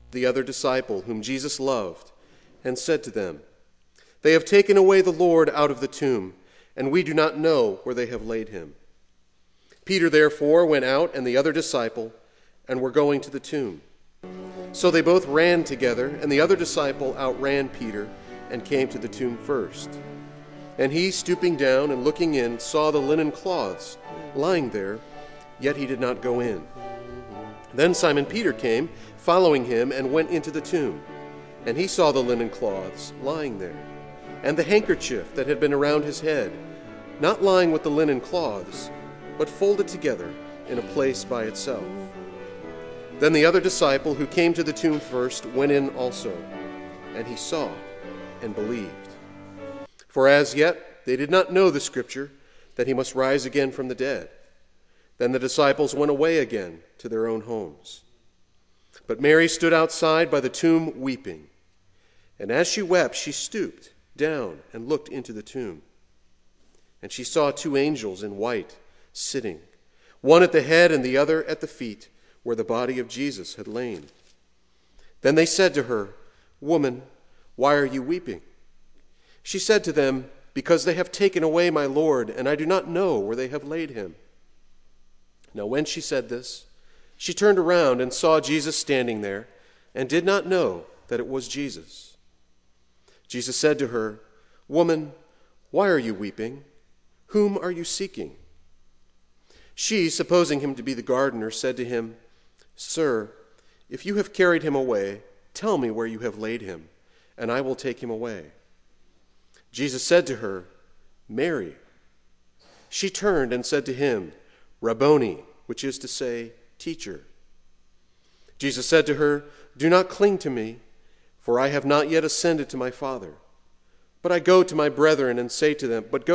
the other disciple whom Jesus loved, and said to them, "They have taken away the Lord out of the tomb, and we do not know where they have laid him." Peter therefore went out, and the other disciple, and were going to the tomb. So they both ran together, and the other disciple outran Peter, and came to the tomb first. And he, stooping down and looking in, saw the linen cloths lying there, yet he did not go in. Then Simon Peter came, following him, and went into the tomb. And he saw the linen cloths lying there, and the handkerchief that had been around his head, not lying with the linen cloths, but folded together in a place by itself. Then the other disciple who came to the tomb first went in also, and he saw and believed. For as yet they did not know the scripture, that he must rise again from the dead. Then the disciples went away again to their own homes. But Mary stood outside by the tomb weeping. And as she wept, she stooped down and looked into the tomb. And she saw two angels in white sitting, one at the head and the other at the feet, where the body of Jesus had lain. Then they said to her, "Woman, why are you weeping?" She said to them, "Because they have taken away my Lord, and I do not know where they have laid him." Now when she said this, she turned around and saw Jesus standing there, and did not know that it was Jesus. Jesus said to her, "Woman, why are you weeping? Whom are you seeking?" She, supposing him to be the gardener, said to him, "Sir, if you have carried him away, tell me where you have laid him, and I will take him away." Jesus said to her, "Mary." She turned and said to him, "Rabboni," which is to say, Teacher. Jesus said to her, "Do not cling to me, for I have not yet ascended to my Father. But go to my brethren and say to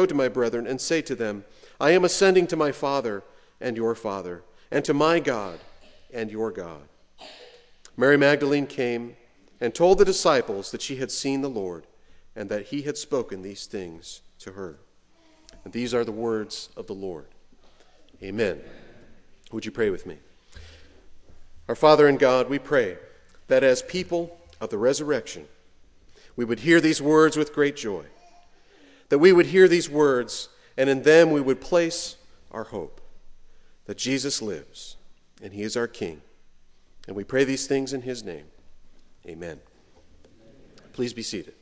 them, I am ascending to my Father and your Father, and to my God and your God." Mary Magdalene came and told the disciples that she had seen the Lord, and that he had spoken these things to her. And these are the words of the Lord. Amen. Would you pray with me? Our Father in God, we pray that as people of the resurrection, we would hear these words with great joy, that we would hear these words, and in them we would place our hope, that Jesus lives, and he is our King. And we pray these things in his name. Amen. Please be seated.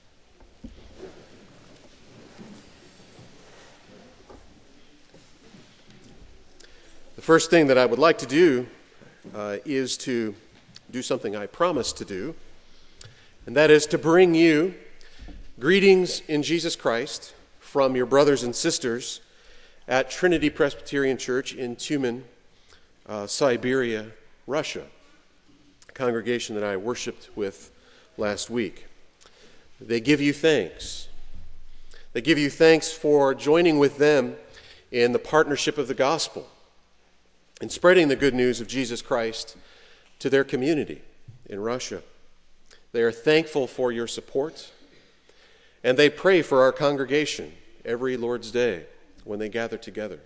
The first thing that I would like to do is to do something I promised to do, and that is to bring you greetings in Jesus Christ from your brothers and sisters at Trinity Presbyterian Church in Tyumen, Siberia, Russia, a congregation that I worshiped with last week. They give you thanks. They give you thanks for joining with them in the partnership of the gospel, in spreading the good news of Jesus Christ to their community in Russia. They are thankful for your support, and they pray for our congregation every Lord's Day when they gather together.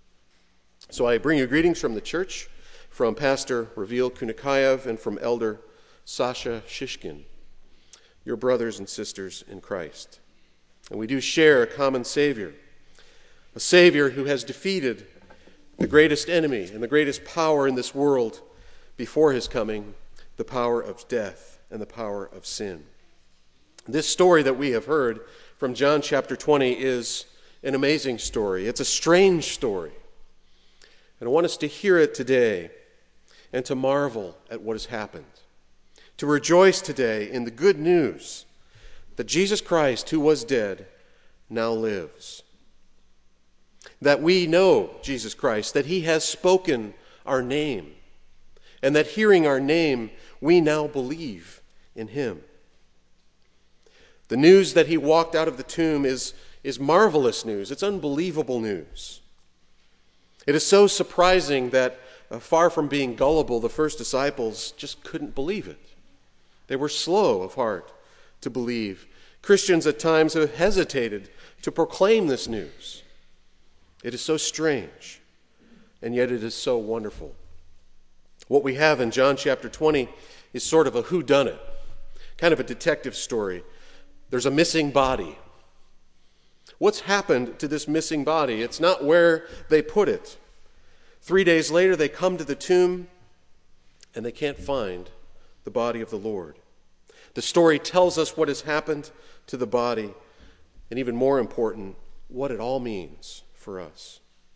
So I bring you greetings from the church, from Pastor Ravil Kunikayev and from Elder Sasha Shishkin, your brothers and sisters in Christ. And we do share a common Savior, a Savior who has defeated the greatest enemy and the greatest power in this world before his coming, the power of death and the power of sin. This story that we have heard from John chapter 20 is an amazing story. It's a strange story. And I want us to hear it today and to marvel at what has happened, to rejoice today in the good news that Jesus Christ, who was dead, now lives. That we know Jesus Christ, that he has spoken our name, and that hearing our name, we now believe in him. The news that he walked out of the tomb is marvelous news. It's unbelievable news. It is so surprising that far from being gullible, the first disciples just couldn't believe it. They were slow of heart to believe. Christians at times have hesitated to proclaim this news. It is so strange, and yet it is so wonderful. What we have in John chapter 20 is sort of a whodunit, kind of a detective story. There's a missing body. What's happened to this missing body? It's not where they put it. 3 days later, they come to the tomb, and they can't find the body of the Lord. The story tells us what has happened to the body, and even more important, what it all means for us.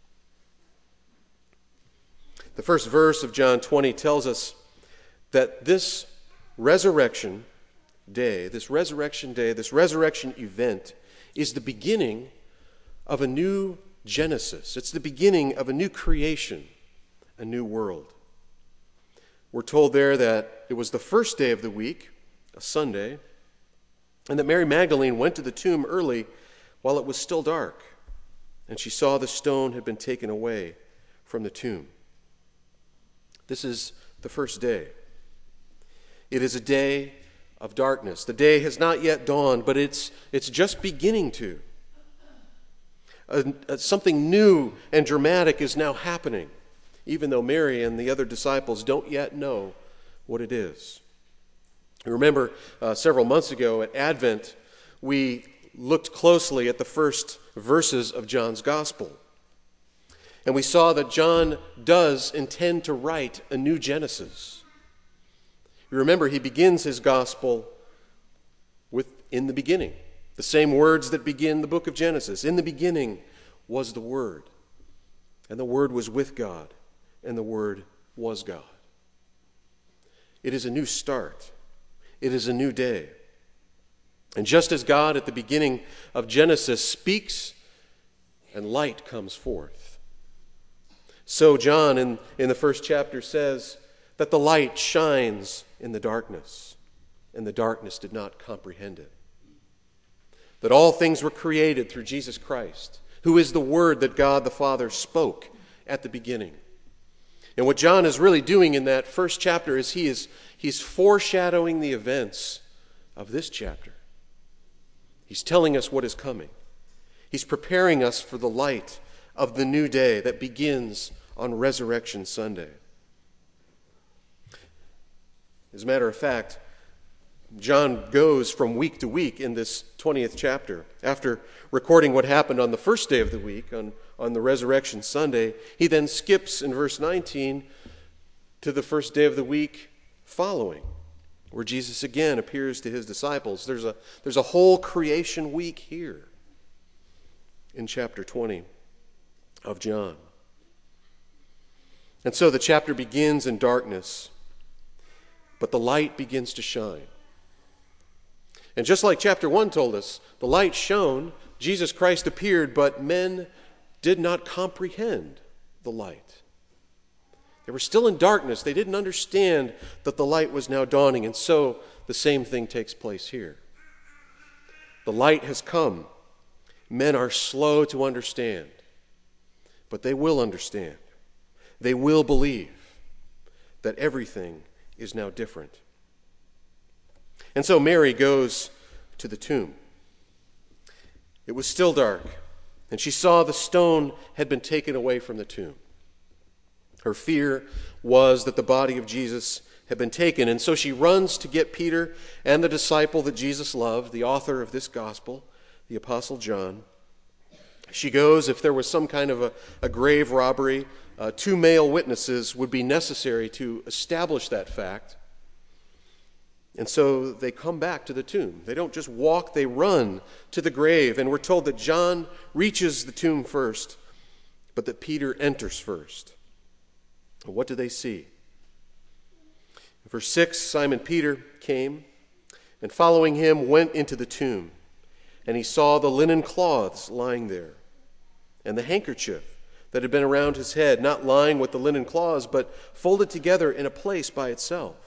The first verse of John 20 tells us that this resurrection day, this resurrection event, is the beginning of a new Genesis. It's the beginning of a new creation, a new world. We're told there that it was the first day of the week, a Sunday, and that Mary Magdalene went to the tomb early while it was still dark, and she saw the stone had been taken away from the tomb. This is the first day. It is a day of darkness. The day has not yet dawned, but it's just beginning to. Something new and dramatic is now happening, even though Mary and the other disciples don't yet know what it is. Remember, several months ago at Advent, we looked closely at the first verses of John's Gospel. And we saw that John does intend to write a new Genesis. You remember, he begins his Gospel with "in the beginning," the same words that begin the book of Genesis. In the beginning was the Word, and the Word was with God, and the Word was God. It is a new start. It is a new day. And just as God at the beginning of Genesis speaks and light comes forth, so John in the first chapter says that the light shines in the darkness, and the darkness did not comprehend it. That all things were created through Jesus Christ, who is the Word that God the Father spoke at the beginning. And what John is really doing in that first chapter is he's foreshadowing the events of this chapter. He's telling us what is coming. He's preparing us for the light of the new day that begins on Resurrection Sunday. As a matter of fact, John goes from week to week in this 20th chapter. After recording what happened on the first day of the week, on the Resurrection Sunday, he then skips in verse 19 to the first day of the week following, where Jesus again appears to his disciples. There's a whole creation week here in chapter 20 of John. And so the chapter begins in darkness, but the light begins to shine. And just like chapter 1 told us, the light shone, Jesus Christ appeared, but men did not comprehend the light. They were still in darkness. They didn't understand that the light was now dawning. And so the same thing takes place here. The light has come. Men are slow to understand, but they will understand. They will believe that everything is now different. And so Mary goes to the tomb. It was still dark, and she saw the stone had been taken away from the tomb. Her fear was that the body of Jesus had been taken, and so she runs to get Peter and the disciple that Jesus loved, the author of this gospel, the Apostle John. She goes, if there was some kind of a grave robbery, 2 male witnesses would be necessary to establish that fact. And so they come back to the tomb. They don't just walk, they run to the grave. And we're told that John reaches the tomb first, but that Peter enters first. What do they see? In verse 6, Simon Peter came, and following him went into the tomb. And he saw the linen cloths lying there, and the handkerchief that had been around his head, not lying with the linen cloths, but folded together in a place by itself.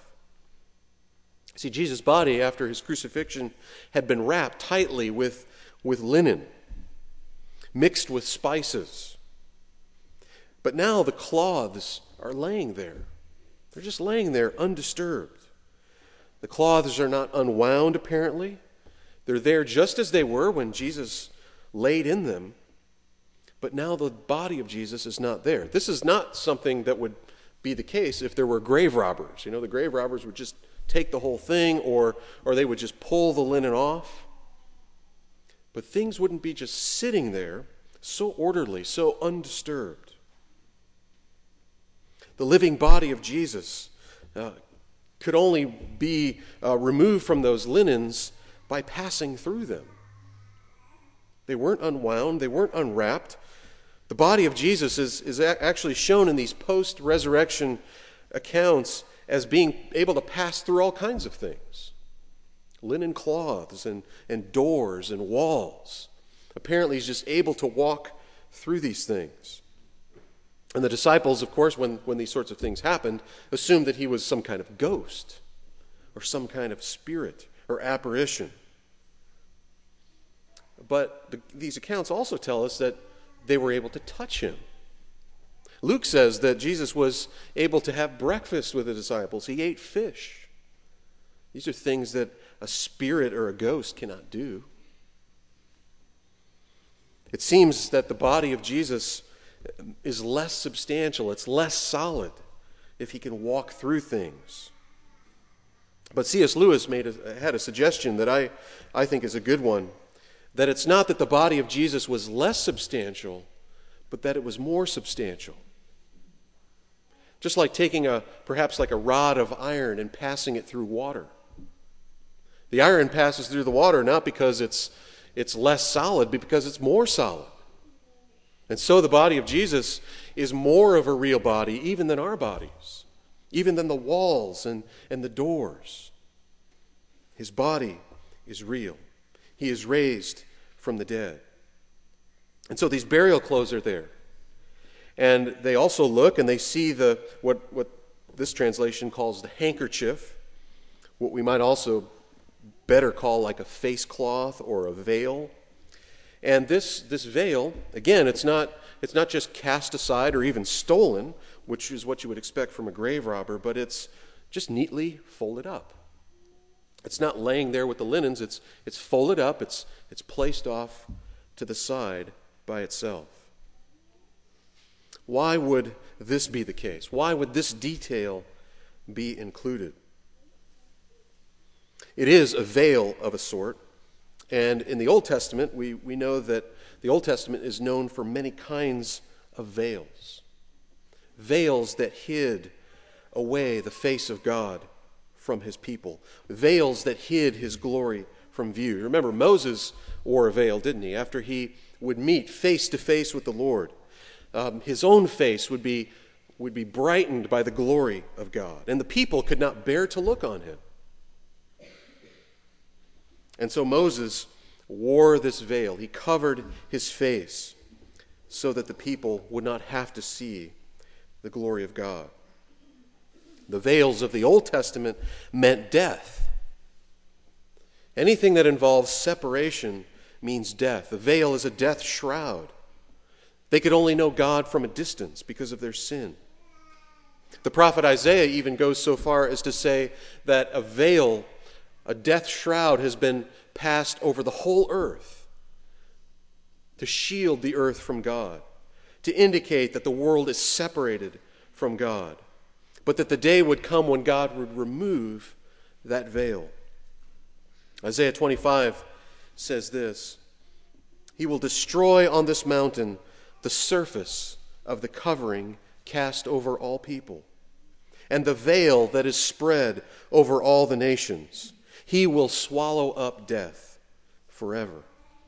See, Jesus' body, after his crucifixion, had been wrapped tightly with linen, mixed with spices. But now the cloths are laying there. They're just laying there undisturbed. The cloths are not unwound, apparently. They're there just as they were when Jesus laid in them. But now the body of Jesus is not there. This is not something that would be the case if there were grave robbers. You know, the grave robbers would just take the whole thing, or they would just pull the linen off. But things wouldn't be just sitting there so orderly, so undisturbed. The living body of Jesus could only be removed from those linens by passing through them. They weren't unwound, they weren't unwrapped. The body of Jesus is actually shown in these post-resurrection accounts as being able to pass through all kinds of things. Linen cloths and doors and walls. Apparently he's just able to walk through these things. And the disciples, of course, when these sorts of things happened, assumed that he was some kind of ghost or some kind of spirit or apparition. But these accounts also tell us that they were able to touch him. Luke says that Jesus was able to have breakfast with the disciples. He ate fish. These are things that a spirit or a ghost cannot do. It seems that the body of Jesus is less substantial, it's less solid if he can walk through things. But C.S. Lewis had a suggestion that I think is a good one, that it's not that the body of Jesus was less substantial, but that it was more substantial. Just like taking perhaps like a rod of iron and passing it through water. The iron passes through the water not because it's less solid, but because it's more solid. And so the body of Jesus is more of a real body even than our bodies, even than the walls and the doors. His body is real. He is raised from the dead. And so these burial clothes are there. And they also look and they see what this translation calls the handkerchief, what we might also better call like a face cloth or a veil. And this veil, again, it's not just cast aside or even stolen, which is what you would expect from a grave robber, but it's just neatly folded up. It's not laying there with the linens, it's folded up, it's placed off to the side by itself. Why would this be the case? Why would this detail be included? It is a veil of a sort. And in the Old Testament, we know that the Old Testament is known for many kinds of veils. Veils that hid away the face of God from his people. Veils that hid his glory from view. Remember, Moses wore a veil, didn't he? After he would meet face to face with the Lord, his own face would be brightened by the glory of God. And the people could not bear to look on him. And so Moses wore this veil. He covered his face so that the people would not have to see the glory of God. The veils of the Old Testament meant death. Anything that involves separation means death. The veil is a death shroud. They could only know God from a distance because of their sin. The prophet Isaiah even goes so far as to say that a veil, a death shroud, has been passed over the whole earth to shield the earth from God, to indicate that the world is separated from God, but that the day would come when God would remove that veil. Isaiah 25 says this: "He will destroy on this mountain the surface of the covering cast over all people, and the veil that is spread over all the nations. He will swallow up death forever."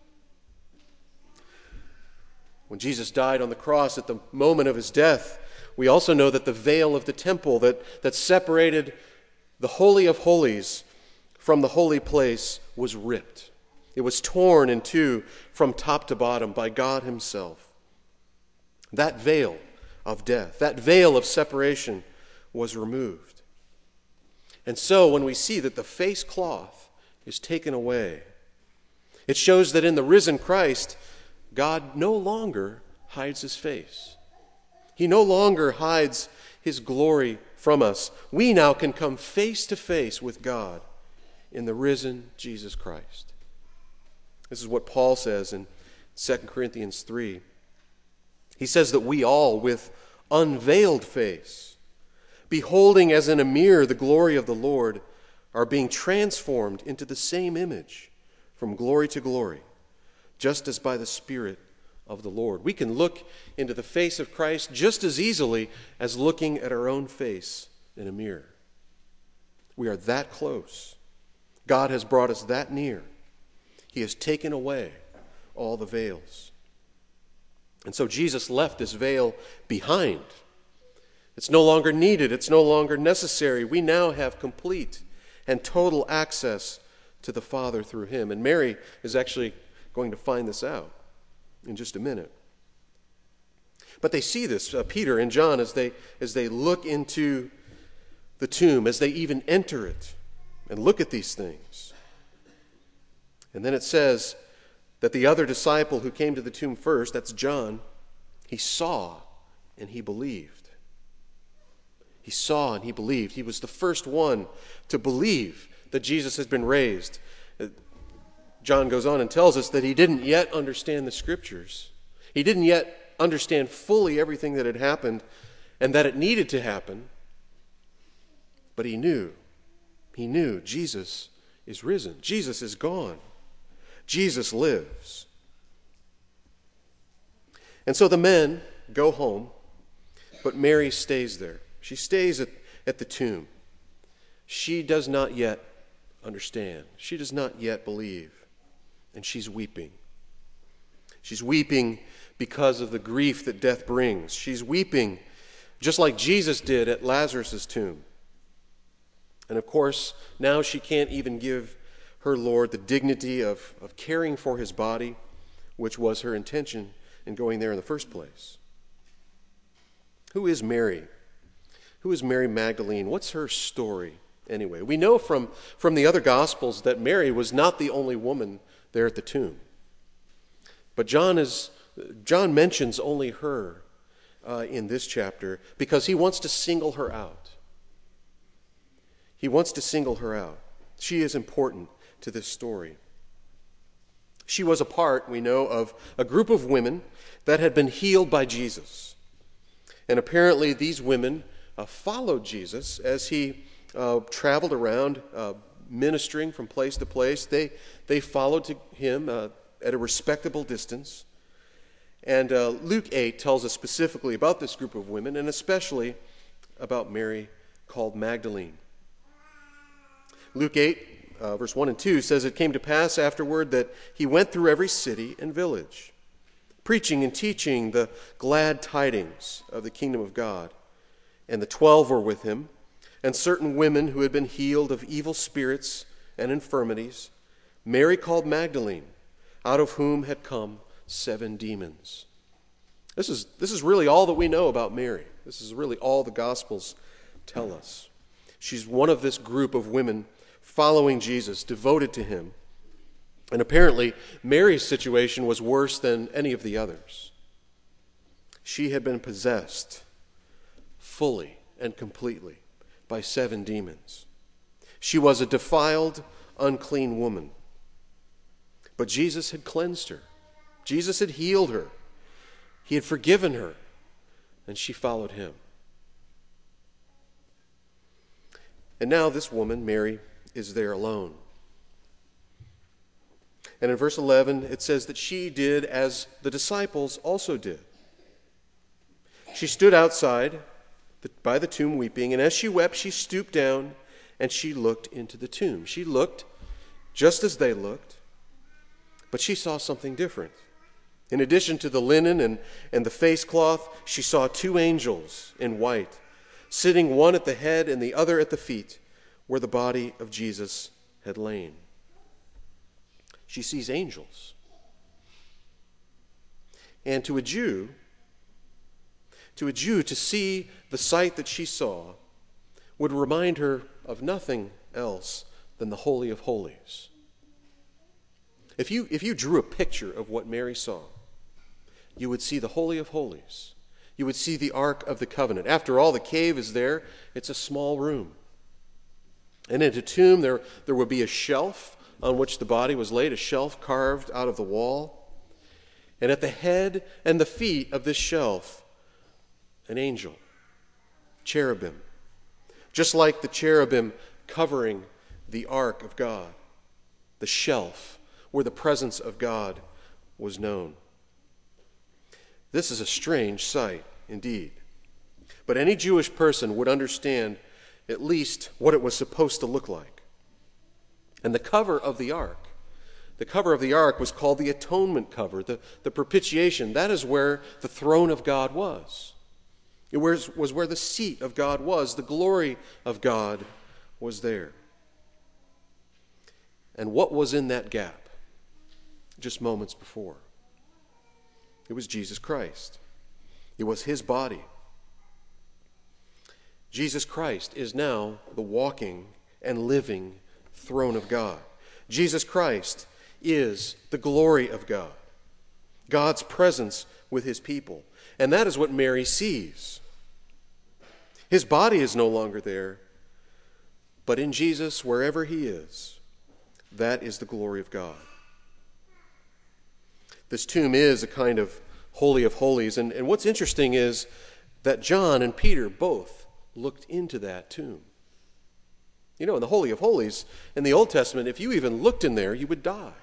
When Jesus died on the cross at the moment of his death, we also know that the veil of the temple that separated the Holy of Holies from the holy place was ripped. It was torn in two from top to bottom by God himself. That veil of death, that veil of separation was removed. And so when we see that the face cloth is taken away, it shows that in the risen Christ, God no longer hides his face. He no longer hides his glory from us. We now can come face to face with God in the risen Jesus Christ. This is what Paul says in 2 Corinthians 3. He says that we all, with unveiled face, beholding as in a mirror the glory of the Lord, are being transformed into the same image from glory to glory, just as by the Spirit of the Lord. We can look into the face of Christ just as easily as looking at our own face in a mirror. We are that close. God has brought us that near. He has taken away all the veils. And so Jesus left this veil behind. It's no longer needed. It's no longer necessary. We now have complete and total access to the Father through him. And Mary is actually going to find this out in just a minute. But they see this, Peter and John, as they look into the tomb, as they even enter it and look at these things. And then it says that the other disciple who came to the tomb first, that's John, he saw and he believed. He saw and he believed. He was the first one to believe that Jesus has been raised. John goes on and tells us that he didn't yet understand the Scriptures. He didn't yet understand fully everything that had happened and that it needed to happen. But he knew Jesus is risen. Jesus is gone. Jesus lives. And so the men go home, but Mary stays there. She stays at the tomb. She does not yet understand. She does not yet believe. And she's weeping. She's weeping because of the grief that death brings. She's weeping just like Jesus did at Lazarus' tomb. And of course, now she can't even give her Lord the dignity of caring for his body, which was her intention in going there in the first place. Who is Mary? Who is Mary Magdalene? What's her story anyway? We know from the other Gospels that Mary was not the only woman there at the tomb. But John mentions only her in this chapter because he wants to single her out. He wants to single her out. She is important to this story. She was a part, we know, of a group of women that had been healed by Jesus. And apparently these women followed Jesus as he traveled around ministering from place to place. They followed him at a respectable distance. And Luke 8 tells us specifically about this group of women, and especially about Mary called Magdalene. Luke 8, verse 1 and 2 says, "It came to pass afterward that he went through every city and village, preaching and teaching the glad tidings of the kingdom of God. And the 12 were with him, and certain women who had been healed of evil spirits and infirmities, Mary called Magdalene, out of whom had come 7 demons." This is really all that we know about Mary. This is really all the Gospels tell us. She's one of this group of women following Jesus, devoted to him. And apparently, Mary's situation was worse than any of the others. She had been possessed fully and completely by 7 demons. She was a defiled, unclean woman. But Jesus had cleansed her. Jesus had healed her. He had forgiven her, and she followed him. And now this woman, Mary, is there alone. And in verse 11, it says that she did as the disciples also did. She stood outside by the tomb weeping, and as she wept, she stooped down and she looked into the tomb. She looked just as they looked, but she saw something different. In addition to the linen and the face cloth, she saw 2 angels in white, sitting one at the head and the other at the feet, where the body of Jesus had lain. She sees angels. And to a Jew, to see the sight that she saw would remind her of nothing else than the Holy of Holies. If you drew a picture of what Mary saw, you would see the Holy of Holies. You would see the Ark of the Covenant. After all, the cave is there. It's a small room. And in a tomb, there would be a shelf on which the body was laid, a shelf carved out of the wall. And at the head and the feet of this shelf, an angel, cherubim. Just like the cherubim covering the ark of God, the shelf where the presence of God was known. This is a strange sight indeed. But any Jewish person would understand at least what it was supposed to look like. And the cover of the ark was called the atonement cover, the propitiation. That is where the throne of God was. It was where the seat of God was. The glory of God was there. And what was in that gap just moments before? It was Jesus Christ. It was his body. Jesus Christ is now the walking and living throne of God. Jesus Christ is the glory of God, God's presence with his people. And that is what Mary sees. His body is no longer there, but in Jesus, wherever he is, that is the glory of God. This tomb is a kind of holy of holies. And what's interesting is that John and Peter both looked into that tomb. You know, in the Holy of Holies, in the Old Testament, if you even looked in there, you would die.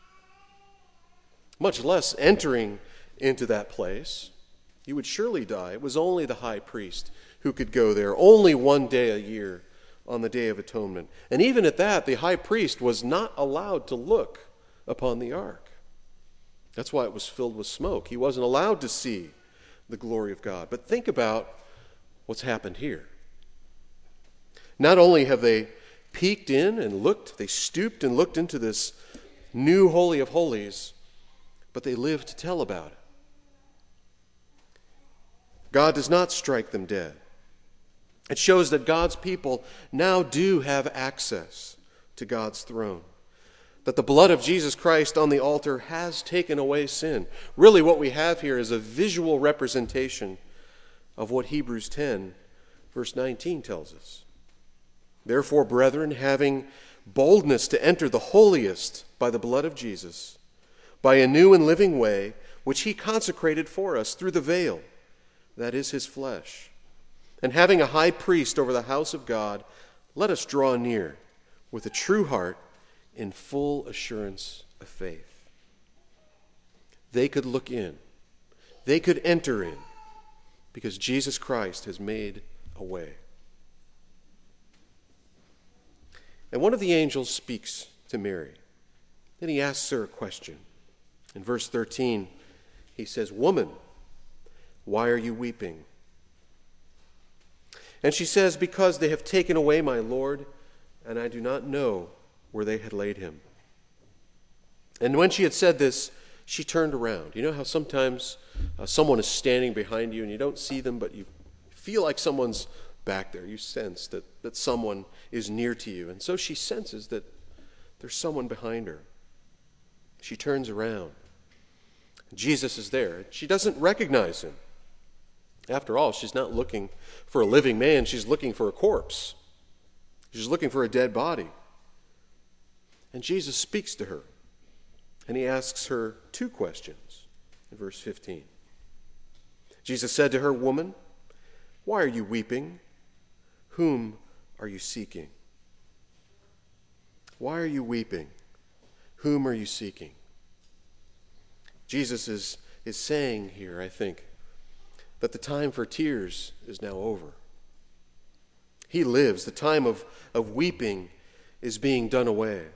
Much less entering into that place, you would surely die. It was only the high priest who could go there, only one day a year on the Day of Atonement. And even at that, the high priest was not allowed to look upon the ark. That's why it was filled with smoke. He wasn't allowed to see the glory of God. But think about what's happened here. Not only have they peeked in and looked, they stooped and looked into this new Holy of Holies, but they lived to tell about it. God does not strike them dead. It shows that God's people now do have access to God's throne. That the blood of Jesus Christ on the altar has taken away sin. Really what we have here is a visual representation of what Hebrews 10, verse 19 tells us. Therefore, brethren, having boldness to enter the holiest by the blood of Jesus, by a new and living way, which he consecrated for us through the veil, that is his flesh. And having a high priest over the house of God, let us draw near with a true heart in full assurance of faith. They could look in. They could enter in because Jesus Christ has made a way. And one of the angels speaks to Mary. Then he asks her a question. In verse 13, he says, "Woman, why are you weeping?" And she says, "Because they have taken away my Lord, and I do not know where they had laid him." And when she had said this, she turned around. You know how sometimes someone is standing behind you and you don't see them, but you feel like someone's back there. You sense that someone is near to you. And so she senses that there's someone behind her. She turns around. Jesus is there. She doesn't recognize him. After all, she's not looking for a living man. She's looking for a corpse. She's looking for a dead body. And Jesus speaks to her. And he asks her two questions in verse 15. Jesus said to her, "Woman, why are you weeping? Whom are you seeking?" Why are you weeping? Whom are you seeking? Jesus is saying here, I think, that the time for tears is now over. He lives. The time of weeping is being done away.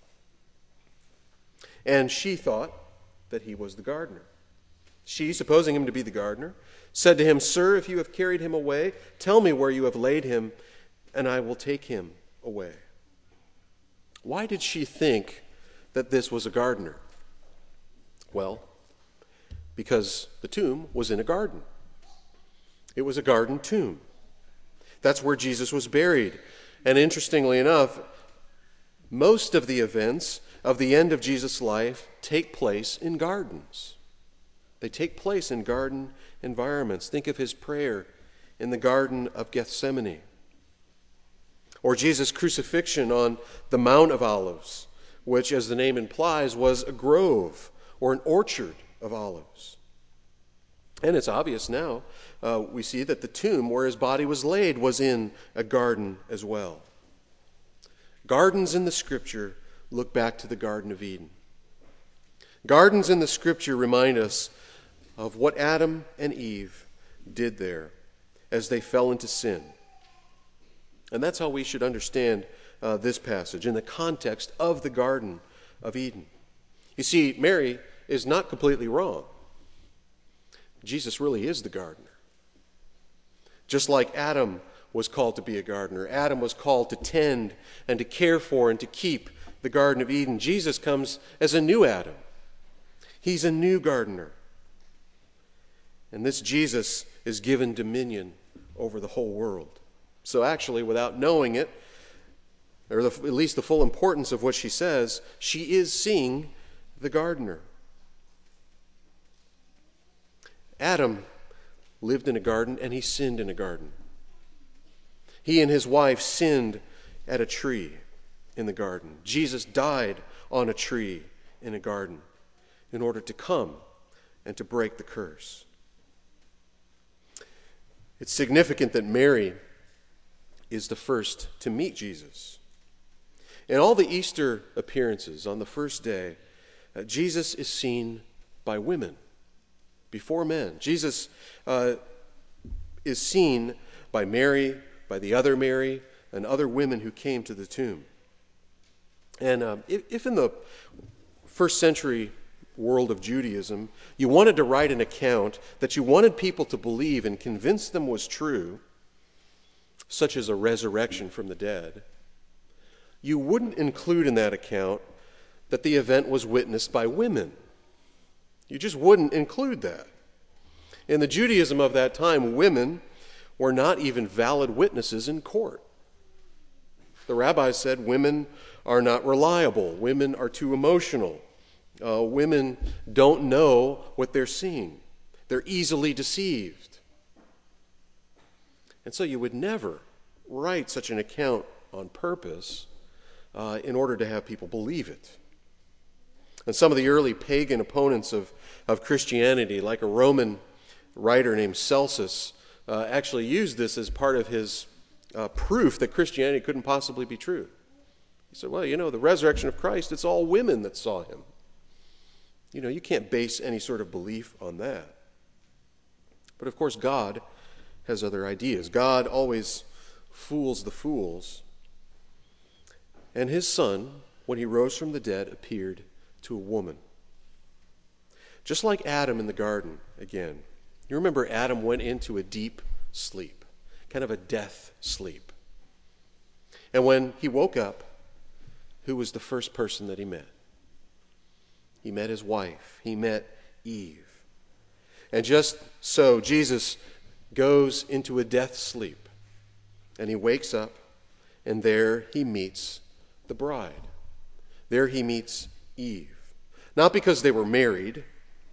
And she thought that he was the gardener. She, supposing him to be the gardener, said to him, "Sir, if you have carried him away, tell me where you have laid him, and I will take him away." Why did she think that this was a gardener? Well, because the tomb was in a garden. It was a garden tomb. That's where Jesus was buried. And interestingly enough, most of the events of the end of Jesus' life take place in gardens. They take place in garden environments. Think of his prayer in the Garden of Gethsemane, or Jesus' crucifixion on the Mount of Olives, which, as the name implies, was a grove or an orchard of olives. And it's obvious now. We see that the tomb where his body was laid was in a garden as well. Gardens in the Scripture look back to the Garden of Eden. Gardens in the Scripture remind us of what Adam and Eve did there as they fell into sin. And that's how we should understand this passage in the context of the Garden of Eden. You see, Mary is not completely wrong. Jesus really is the gardener. Just like Adam was called to be a gardener, Adam was called to tend and to care for and to keep the Garden of Eden. Jesus comes as a new Adam. He's a new gardener. And this Jesus is given dominion over the whole world. So actually, without knowing it, or at least the full importance of what she says, she is seeing the gardener. Adam lived in a garden and he sinned in a garden. He and his wife sinned at a tree in the garden. Jesus died on a tree in a garden in order to come and to break the curse. It's significant that Mary is the first to meet Jesus. In all the Easter appearances on the first day, Jesus is seen by women before men. Jesus is seen by Mary, by the other Mary, and other women who came to the tomb. And if in the first century world of Judaism, you wanted to write an account that you wanted people to believe and convince them was true, such as a resurrection from the dead, you wouldn't include in that account that the event was witnessed by women. You just wouldn't include that. In the Judaism of that time, women were not even valid witnesses in court. The rabbis said women are not reliable. Women are too emotional. Women don't know what they're seeing. They're easily deceived. And so you would never write such an account on purpose in order to have people believe it. And some of the early pagan opponents of Christianity, like a Roman writer named Celsus, actually used this as part of his proof that Christianity couldn't possibly be true. He said, well, the resurrection of Christ, it's all women that saw him. You can't base any sort of belief on that. But of course, God has other ideas. God always fools the fools. And his son, when he rose from the dead, appeared to a woman. Just like Adam in the garden, again. You remember Adam went into a deep sleep, kind of a death sleep. And when he woke up, who was the first person that he met? He met his wife. He met Eve. And just so, Jesus goes into a death sleep, and he wakes up, and there he meets the bride. There he meets Eve. Not because they were married,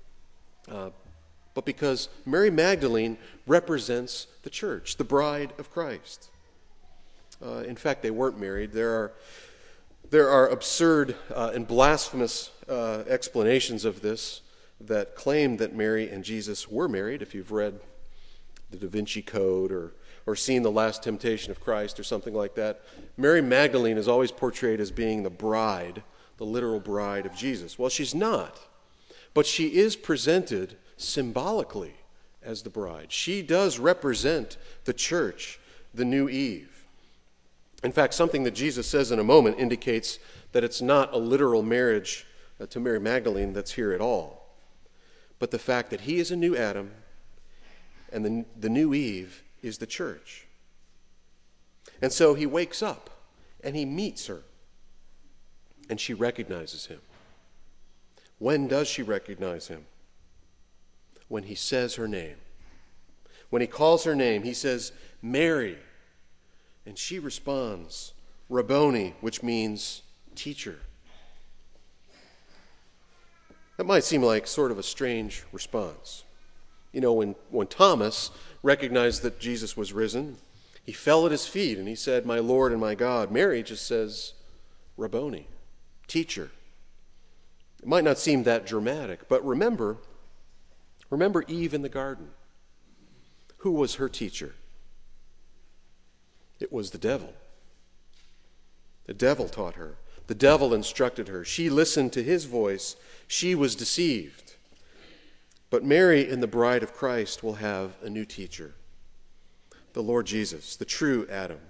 but because Mary Magdalene represents the church, the bride of Christ. In fact, they weren't married. There are absurd and blasphemous explanations of this that claim that Mary and Jesus were married. If you've read the Da Vinci Code or seen The Last Temptation of Christ or something like that, Mary Magdalene is always portrayed as being the bride, the literal bride of Jesus. Well, she's not, but she is presented symbolically as the bride. She does represent the church, the new Eve. In fact, something that Jesus says in a moment indicates that it's not a literal marriage to Mary Magdalene that's here at all, but the fact that he is a new Adam and the new Eve is the church. And so he wakes up and he meets her and she recognizes him. When does she recognize him? When he says her name. When he calls her name, he says, Mary. And she responds, Rabboni, which means teacher. That might seem like sort of a strange response. When Thomas recognized that Jesus was risen, he fell at his feet and he said, my Lord and my God. Mary just says, Rabboni, teacher. It might not seem that dramatic, but remember Eve in the garden. Who was her teacher? It was the devil. The devil taught her. The devil instructed her. She listened to his voice. She was deceived. But Mary in the bride of Christ will have a new teacher, the Lord Jesus, the true Adam.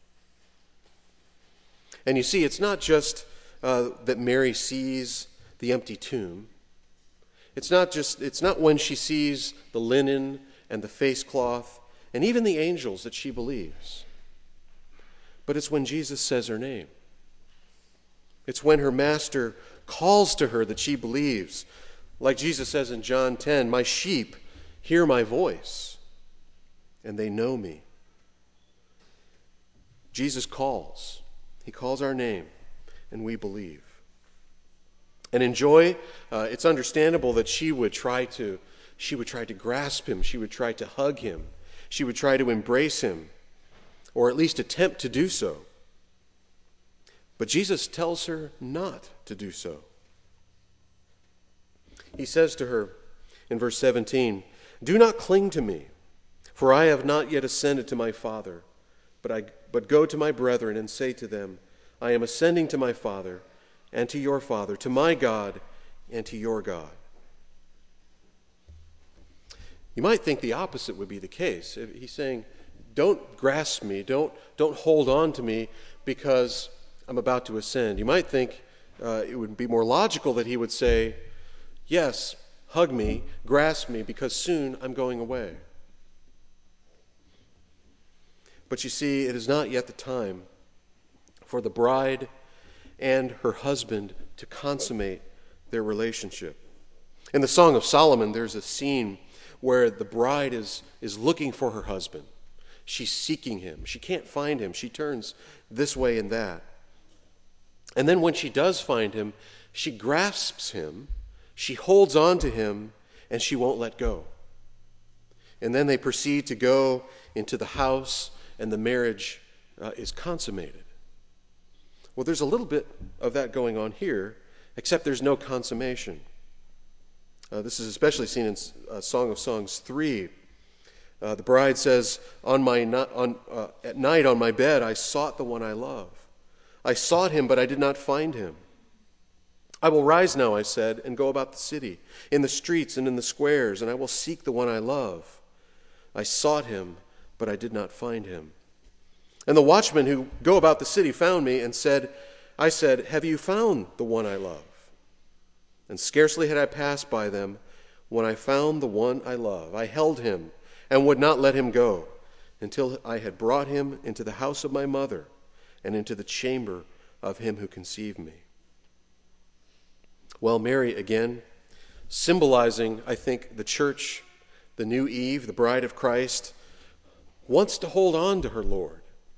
And you see, it's not just that Mary sees the empty tomb. It's not when she sees the linen and the face cloth and even the angels that she believes. But it's when Jesus says her name. It's when her master calls to her that she believes. Like Jesus says in John 10, "My sheep hear my voice, and they know me." Jesus calls. He calls our name, and we believe. And in joy, it's understandable that she would try to grasp him. She would try to hug him. She would try to embrace him, or at least attempt to do so. But Jesus tells her not to do so. He says to her in verse 17, "Do not cling to me, for I have not yet ascended to my Father, but go to my brethren and say to them, I am ascending to my Father and to your Father, to my God and to your God." You might think the opposite would be the case. He's saying, don't grasp me, don't hold on to me because I'm about to ascend. You might think it would be more logical that he would say, yes, hug me, grasp me, because soon I'm going away. But you see, it is not yet the time for the bride and her husband to consummate their relationship. In the Song of Solomon, there's a scene where the bride is looking for her husband. She's seeking him. She can't find him. She turns this way and that. And then when she does find him, she grasps him, she holds on to him, and she won't let go. And then they proceed to go into the house, and the marriage is consummated. Well, there's a little bit of that going on here, except there's no consummation. This is especially seen in Song of Songs 3. The bride says, at night on my bed I sought the one I love. I sought him, but I did not find him. I will rise now, I said, and go about the city, in the streets and in the squares, and I will seek the one I love. I sought him, but I did not find him. And the watchmen who go about the city found me and I said, have you found the one I love? And scarcely had I passed by them when I found the one I love. I held him and would not let him go until I had brought him into the house of my mother and into the chamber of him who conceived me. Well, Mary, again, symbolizing, I think, the church, the new Eve, the bride of Christ, wants to hold on to her Lord.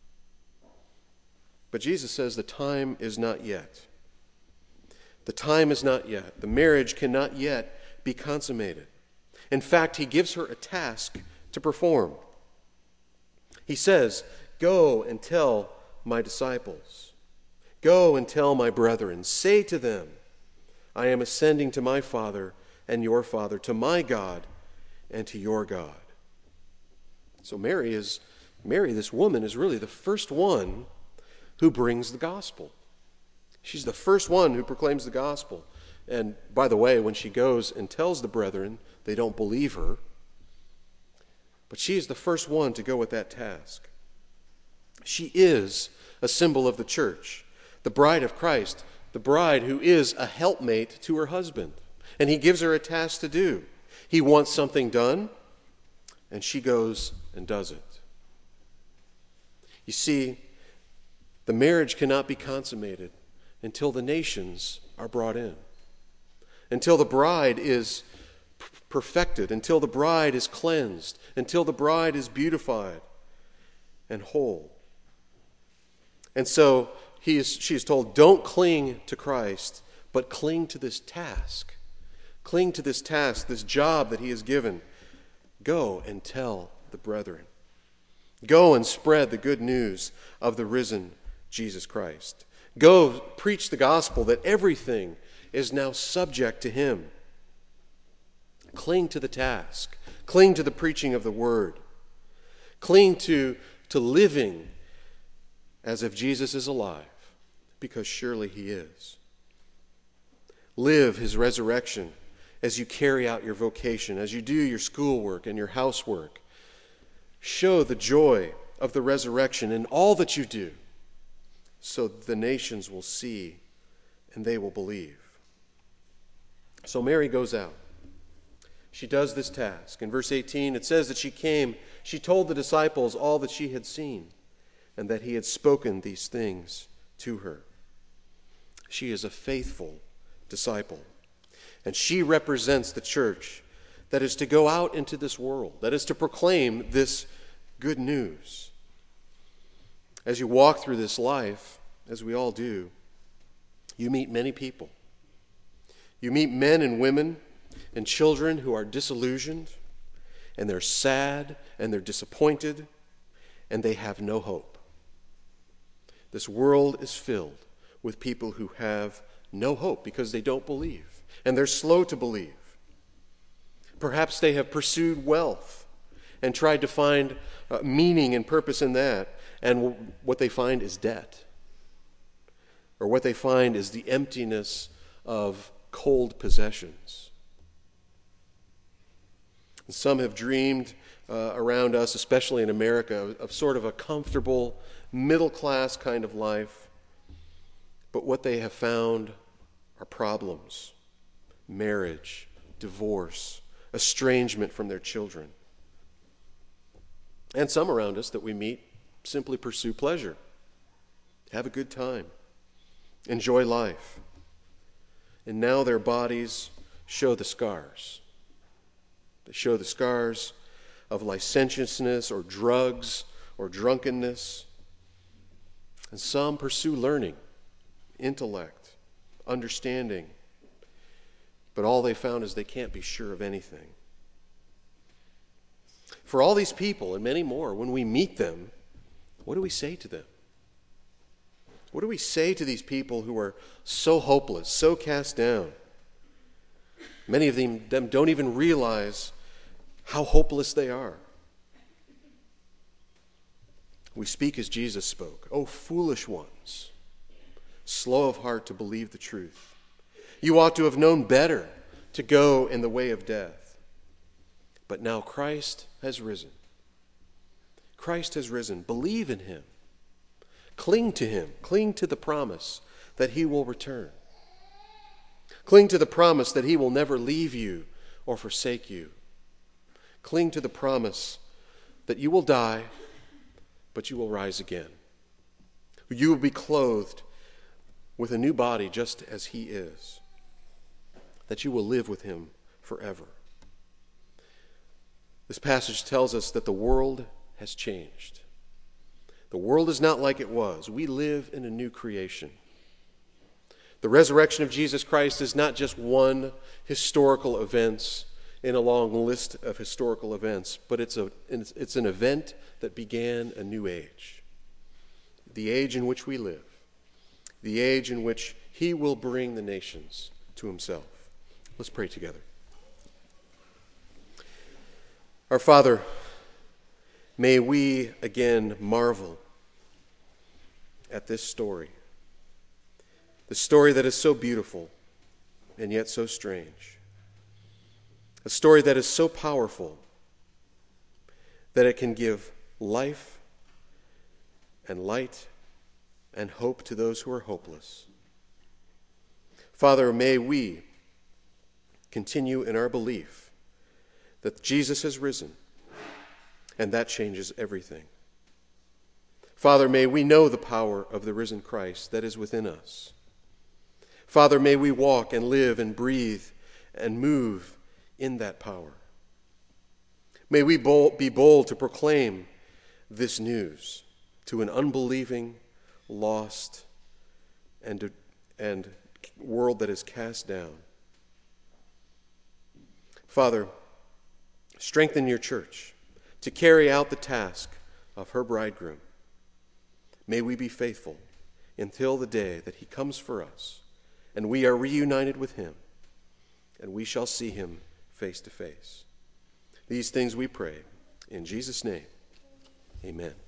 But Jesus says the time is not yet. The time is not yet. The marriage cannot yet be consummated. In fact, he gives her a task to perform. He says, go and tell my disciples. Go and tell my brethren. Say to them, I am ascending to my Father and your Father, to my God and to your God. So Mary, this woman, is really the first one who brings the gospel. She's the first one who proclaims the gospel. And by the way, when she goes and tells the brethren, they don't believe her. But she is the first one to go with that task. She is a symbol of the church, the bride of Christ, the bride who is a helpmate to her husband. And he gives her a task to do. He wants something done, and she goes and does it. You see, the marriage cannot be consummated until the nations are brought in, until the bride is perfected, until the bride is cleansed, until the bride is beautified and whole. And so she is told, don't cling to Christ, but cling to this task. Cling to this task, this job that he has given. Go and tell the brethren. Go and spread the good news of the risen Jesus Christ. Go preach the gospel that everything is now subject to him. Cling to the task. Cling to the preaching of the word. Cling to living as if Jesus is alive, because surely he is. Live his resurrection as you carry out your vocation, as you do your schoolwork and your housework. Show the joy of the resurrection in all that you do, so the nations will see and they will believe. So Mary goes out. She does this task. In verse 18, it says that she came. She told the disciples all that she had seen and that he had spoken these things to her. She is a faithful disciple, and she represents the church that is to go out into this world, that is to proclaim this good news. As you walk through this life, as we all do, you meet many people. You meet men and women and children who are disillusioned, and they're sad, and they're disappointed, and they have no hope. This world is filled with people who have no hope because they don't believe, and they're slow to believe. Perhaps they have pursued wealth and tried to find meaning and purpose in that, and what they find is debt. Or what they find is the emptiness of cold possessions. And some have dreamed around us, especially in America, of sort of a comfortable, middle-class kind of life. But what they have found are problems, marriage, divorce, estrangement from their children. And some around us that we meet simply pursue pleasure, have a good time, enjoy life. And now their bodies show the scars. They show the scars of licentiousness or drugs or drunkenness. And some pursue learning, intellect, understanding. But all they found is they can't be sure of anything. For all these people and many more, when we meet them, what do we say to them? What do we say to these people who are so hopeless, so cast down? Many of them don't even realize how hopeless they are. We speak as Jesus spoke. "O foolish ones, slow of heart to believe the truth. You ought to have known better to go in the way of death. But now Christ has risen. Christ has risen. Believe in him. Cling to him. Cling to the promise that he will return. Cling to the promise that he will never leave you or forsake you. Cling to the promise that you will die, but you will rise again. You will be clothed with a new body just as he is, that you will live with him forever." This passage tells us that the world has changed. The world is not like it was. We live in a new creation. The resurrection of Jesus Christ is not just one historical event in a long list of historical events, but it's an event that began a new age. The age in which we live. The age in which he will bring the nations to himself. Let's pray together. Our Father, may we again marvel at this story. The story that is so beautiful and yet so strange. A story that is so powerful that it can give life and light and hope to those who are hopeless. Father, may we continue in our belief that Jesus has risen, and that changes everything. Father, may we know the power of the risen Christ that is within us. Father, may we walk and live and breathe and move in that power. May we be bold to proclaim this news to an unbelieving, lost, and world that is cast down. Father, strengthen your church to carry out the task of her bridegroom. May we be faithful until the day that he comes for us, and we are reunited with him, and we shall see him face to face. These things we pray in Jesus' name. Amen.